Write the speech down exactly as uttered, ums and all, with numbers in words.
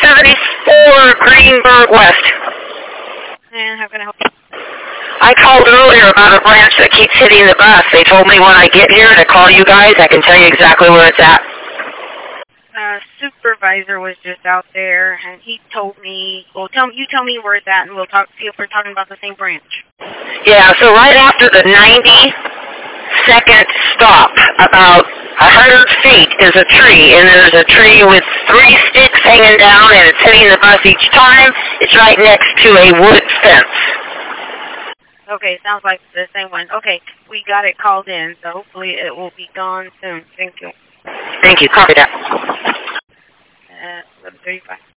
seventy-four Greenberg West. And how can I help you? I called earlier about a branch that keeps hitting the bus. They told me when I get here to call you guys. I can tell you exactly where it's at. Uh, supervisor was just out there, and he told me, well, tell you tell me where it's at, and we'll talk, see if we're talking about the same branch. Yeah, so right after the ninety-second stop, about a hundred feet is a tree, and there's a tree with three sticks hanging down, and it's hitting the bus each time. It's right next to a wood fence. Okay, sounds like the same one. Okay, we got it called in, so hopefully it will be gone soon. Thank you. Thank you. Copy that. Uh, eleven thirty-five.